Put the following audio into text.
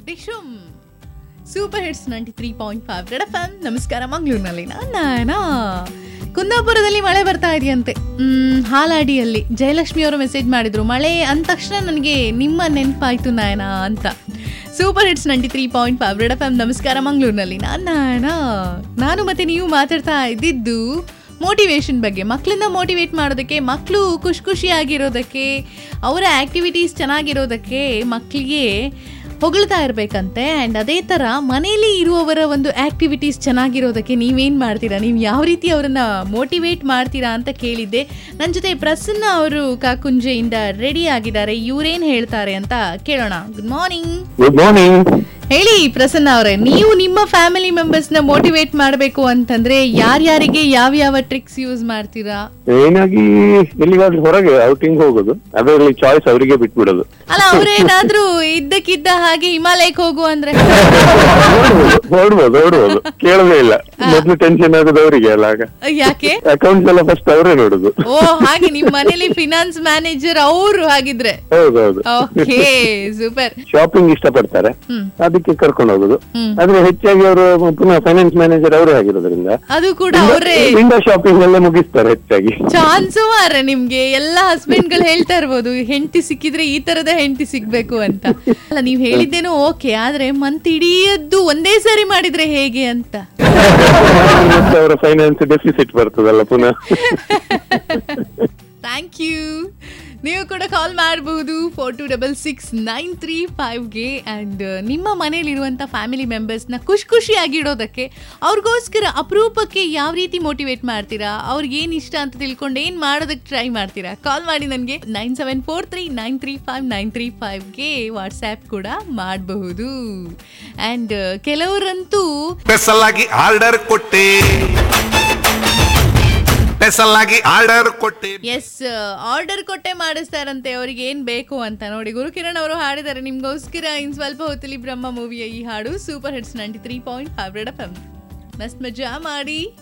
ಡಿಶುಮ್ super hits 93.5 red FM. ನಮಸ್ಕಾರ. ಮಂಗಳೂರಿನಲ್ಲಿ ನಾನು ಕುಂದಾಪುರದಲ್ಲಿ ಮಳೆ ಬರ್ತಾ ಇದೆಯಂತೆ. ಹಾಲಾಡಿಯಲ್ಲಿ ಜಯಲಕ್ಷ್ಮಿ ಅವರು ಮೆಸೇಜ್ ಮಾಡಿದ್ರು, ಮಳೆ ಅಂದ ತಕ್ಷಣ ನನಗೆ ನಿಮ್ಮ ನೆನಪಾಯ್ತು ನಾಯನ ಅಂತ. Super hits 93.5 red FM. ನಮಸ್ಕಾರ. ಮಂಗಳೂರಿನಲ್ಲಿ ನಾನು ಮತ್ತೆ ನೀವು ಮಾತಾಡ್ತಾ ಇದ್ದಿದ್ದು ಮೋಟಿವೇಶನ್ ಬಗ್ಗೆ. ಮಕ್ಕಳನ್ನ ಮೋಟಿವೇಟ್ ಮಾಡೋದಕ್ಕೆ, ಮಕ್ಕಳು ಖುಷಿಯಾಗಿರೋದಕ್ಕೆ, ಅವರ ಆ್ಯಕ್ಟಿವಿಟೀಸ್ ಚೆನ್ನಾಗಿರೋದಕ್ಕೆ ಮಕ್ಕಳಿಗೆ ಹೊಗಳ್ತಾ ಇರಬೇಕಂತೆ. ಆ್ಯಂಡ್ ಅದೇ ಥರ ಮನೇಲಿ ಇರುವವರ ಒಂದು ಆ್ಯಕ್ಟಿವಿಟೀಸ್ ಚೆನ್ನಾಗಿರೋದಕ್ಕೆ ನೀವೇನು ಮಾಡ್ತೀರಾ, ನೀವು ಯಾವ ರೀತಿ ಅವರನ್ನು ಮೋಟಿವೇಟ್ ಮಾಡ್ತೀರಾ ಅಂತ ಕೇಳಿದ್ದೆ. ನನ್ನ ಜೊತೆ ಪ್ರಸನ್ನ ಅವರು ಕಾಕುಂಜೆಯಿಂದ ರೆಡಿ ಆಗಿದ್ದಾರೆ. ಇವರೇನು ಹೇಳ್ತಾರೆ ಅಂತ ಕೇಳೋಣ. Good morning. Good morning. ಹೇಳಿ ಪ್ರಸನ್ನ ಅವರೇ, ನೀವು ನಿಮ್ಮ ಫ್ಯಾಮಿಲಿ ಮೆಂಬರ್ಸ್ನ ಮೋಟಿವೇಟ್ ಮಾಡಬೇಕು ಅಂತಂದ್ರೆ ಯಾರ್ಯಾರಿಗೆ ಯಾವ ಟ್ರಿಕ್ಸ್ ಯೂಸ್ ಮಾಡ್ತೀರಾ? ಏನಾಗಿ ಎಲ್ಲಿಗಾದ್ರೂ ಹೊರಗೆ ಔಟಿಂಗ್ ಹೋಗೋದು, ಅದರಲ್ಲಿ ಚಾಯ್ಸ್ ಅವರಿಗೆ ಬಿಟ್ಬಿಡೋದು. ಅಲ್ಲ, ಅವ್ರೇನಾದ್ರೂ ಇದ್ದಕ್ಕಿದ್ದ ಹಾಗೆ ಹಿಮಾಲಯಕ್ಕೆ ಹೋಗು ಅಂದ್ರೆ ಓಡ್ಬೋದು ಕೇಳೋದೇ ಇಲ್ಲ. ಮೊದ್ಲು ಟೆನ್ಷನ್ ಆಗೋದು ಅವರಿಗೆ ಅಲ್ಲ. ಆಗ ಯಾಕೆ? ಅಕೌಂಟ್ಸ್ ಎಲ್ಲ ಫಸ್ಟ್ ಅವರೇ ನೋಡುದು. ಓ ಹಾಗೆ, ನಿಮ್ ಮನೇಲಿ ಫಿನಾನ್ಸ್ ಮ್ಯಾನೇಜರ್ ಅವರು ಹಾಗಿದ್ರೆ? ಹೌದೌದು. Okay, super. ಶಾಪಿಂಗ್ ಇಷ್ಟಪಡ್ತಾರೆ, ಅದಕ್ಕೆ ಕರ್ಕೊಂಡು ಹೋಗುದು. ಆದ್ರೆ ಹೆಚ್ಚಾಗಿ ಅವರು ಪುನಃ ಫೈನಾನ್ಸ್ ಮ್ಯಾನೇಜರ್ ಅವರೇ ಆಗಿರೋದ್ರಿಂದ ಅದು ಕೂಡ ಅವರೇ ವಿಂಡೋ ಶಾಪಿಂಗ್ ಎಲ್ಲ ಮುಗಿಸ್ತಾರೆ ಹೆಚ್ಚಾಗಿ. ಚಾನ್ಸು ಮಾರ್ರೆ ನಿಮ್ಗೆ. ಎಲ್ಲಾ ಹಸ್ಬೆಂಡ್ ಗಳು ಹೇಳ್ತಾ ಇರ್ಬೋದು, ಹೆಂಡತಿ ಸಿಕ್ಕಿದ್ರೆ ಈ ತರದ ಹೆಂಡತಿ ಸಿಗ್ಬೇಕು ಅಂತ. ಅಲ್ಲ, ನೀವ್ ಹೇಳಿದ್ದೇನೋ ಓಕೆ, ಆದ್ರೆ ಮಂತ್ ಇಡೀಯದ್ದು ಒಂದೇ ಸಾರಿ ಮಾಡಿದ್ರೆ ಹೇಗೆ ಅಂತ. ಅವರ ಫೈನಾನ್ಸ್ ಡೆಫಿಸಿಟ್ ಬರ್ತದಲ್ಲ ಪುನಃ. Thank you. ನೀವು ಕೂಡ ಕಾಲ್ ಮಾಡಬಹುದು 42669359ಗೆ. ಆ್ಯಂಡ್ ನಿಮ್ಮ ಮನೇಲಿರುವಂಥ ಫ್ಯಾಮಿಲಿ ಮೆಂಬರ್ಸ್ನ ಖುಷಿಯಾಗಿಡೋದಕ್ಕೆ, ಅವ್ರಿಗೋಸ್ಕರ ಅಪರೂಪಕ್ಕೆ ಯಾವ ರೀತಿ ಮೋಟಿವೇಟ್ ಮಾಡ್ತೀರಾ, ಅವ್ರಿಗೇನು ಇಷ್ಟ ಅಂತ ತಿಳ್ಕೊಂಡು ಏನು ಮಾಡೋದಕ್ಕೆ ಟ್ರೈ ಮಾಡ್ತೀರಾ, ಕಾಲ್ ಮಾಡಿ ನನಗೆ 9743935935ಗೆ ವಾಟ್ಸ್ಆ್ಯಪ್ ಕೂಡ ಮಾಡಬಹುದು. ಆ್ಯಂಡ್ ಕೆಲವರಂತೂ ಸ್ಪೆಷಲ್ ಆರ್ಡರ್ ಕೊಟ್ಟೆ. ಎಸ್, ಆರ್ಡರ್ ಕೊಟ್ಟೆ ಮಾಡಿಸ್ತಾರಂತೆ ಅವ್ರಿಗೆ ಏನ್ ಬೇಕು ಅಂತ. ನೋಡಿ, ಗುರುಕಿರಣ್ ಅವರು ಹಾಡಿದ್ದಾರೆ ನಿಮ್ಗೋಸ್ಕರ ಇನ್ ಸ್ವಲ್ಪ ಹೊತ್ತಲಿ ಬ್ರಹ್ಮ ಮೂವಿಯ ಈ ಹಾಡು. Super hits 93.5 red FM. ಮಸ್ತ್ ಮಜಾ ಮಾಡಿ.